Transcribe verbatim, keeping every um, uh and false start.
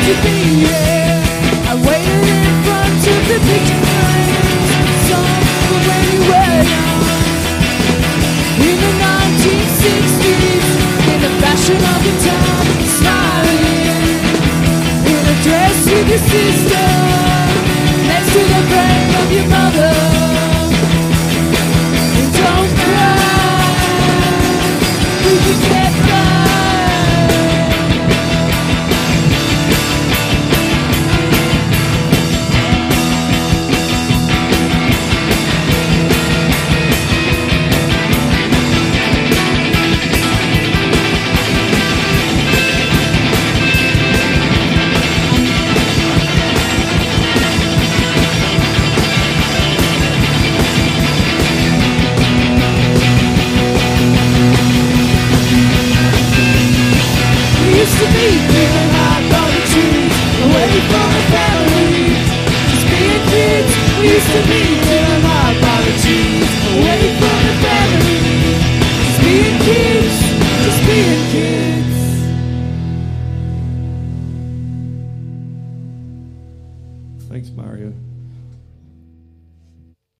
to be here. I waited in front of the picture frames, some from when you were young. In the nineteen sixties, in the fashion of the time, smiling in a dress with your sister, next to the frame of your mother. And don't cry, we can get by. Used to be living high on the trees, away from the family. Just being kids, we used to be living high on the trees, away from the family. Just being kids, just being kids. Thanks, Mario.